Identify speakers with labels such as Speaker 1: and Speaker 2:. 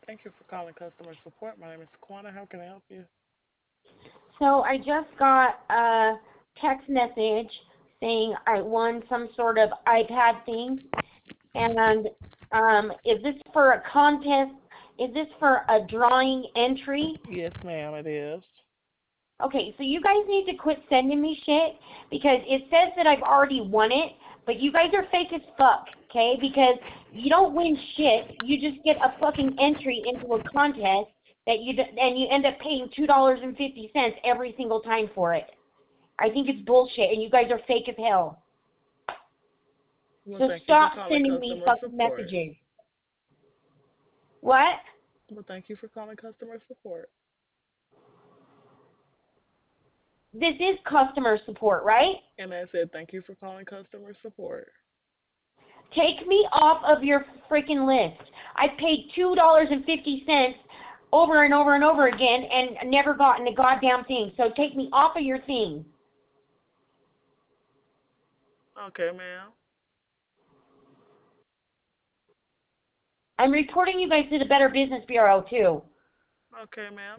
Speaker 1: Thank you for calling customer support. My name is Quana. How can I help you?
Speaker 2: So I just got a text message saying I won some sort of iPad thing, and is this for a contest? Is this for a drawing entry?
Speaker 1: Yes, ma'am, it is.
Speaker 2: Okay, so you guys need to quit sending me shit because it says that I've already won it, but you guys are fake as fuck, okay? Because you don't win shit. You just get a fucking entry into a contest that and you end up paying $2.50 every single time for it. I think it's bullshit, and you guys are fake as hell.
Speaker 1: Well,
Speaker 2: So
Speaker 1: thank you for
Speaker 2: stop
Speaker 1: calling
Speaker 2: sending me
Speaker 1: customer
Speaker 2: fucking
Speaker 1: support.
Speaker 2: messages. What?
Speaker 1: Well, thank you for calling customer support.
Speaker 2: This is customer support, right?
Speaker 1: And I said thank you for calling customer support.
Speaker 2: Take me off of your freaking list. I paid $2.50 over and over and over again and never gotten a goddamn thing. So take me off of your thing.
Speaker 1: Okay, ma'am.
Speaker 2: I'm reporting you guys to the Better Business Bureau too.
Speaker 1: Okay, ma'am.